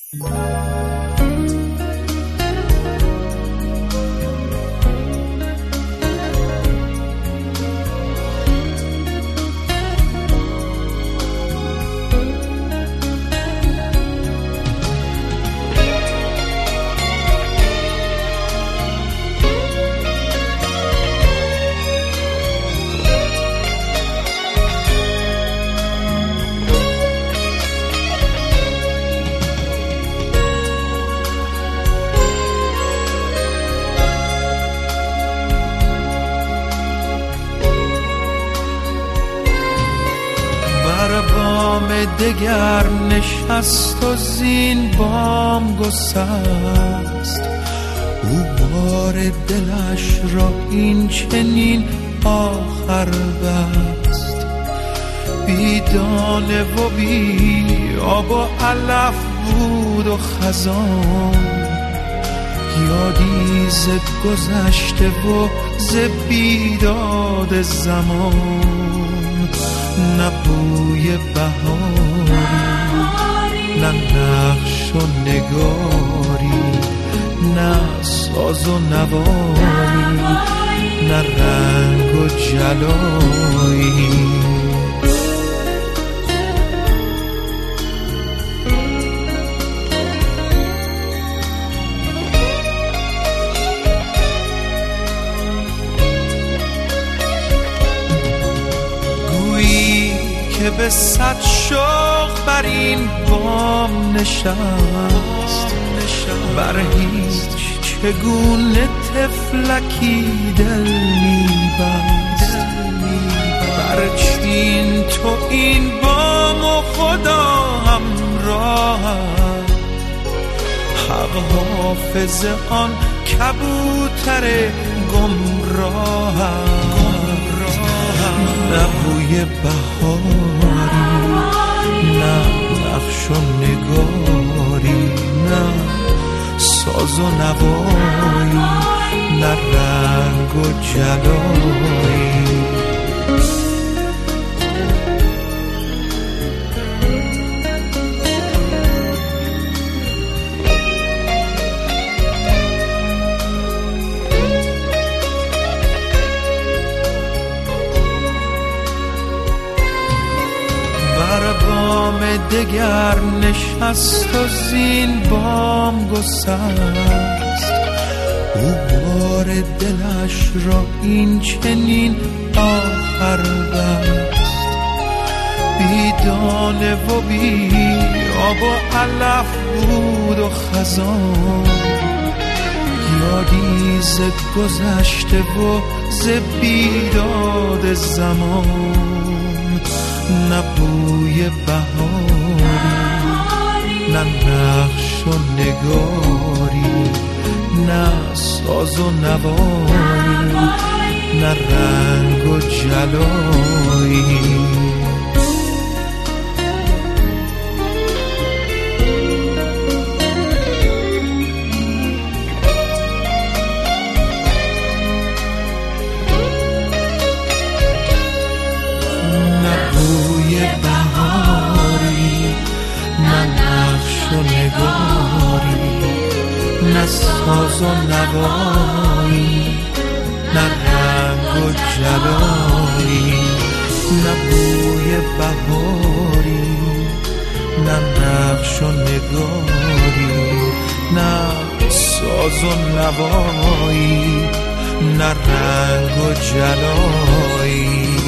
دگر نشست و زین بام گسست، او بار دلش را این چنین آخر بست. بی دانه و بی آب و علف بود و خزان، یادی ز گذشته و ز بیداد زمان. نه بوی بهاری، نه نقش و نگاری، نه ساز و نوایی، نه رنگ و جلایی. که به صد شوق بر این بام نشست، بر هیچ چگونه طفلکی دل می‌بست. بر چین تو این بام و خدا همراهت، حق حافظ آن کبوتر گمراهت. نه بوی بهاری، نه نقش و نگاری، نه ساز و نوایی، نه رنگ و جلایی. دگر نشست و زین بام گسست، او بار دلش را این چنین آخر بست. بی دانه و بی آب و علف بود و خزان، یادی ز گذشته و ز بیداد زمان. نه بوی بهاری، نه نقش و نگاری، نه ساز و نوایی، نه رنگ و جلایی. نه ساز و نوایی، نه رنگ و جلایی. نه بوی بهاری، نه نقش و نگاری، نه ساز و نوایی، نه رنگ و جلایی.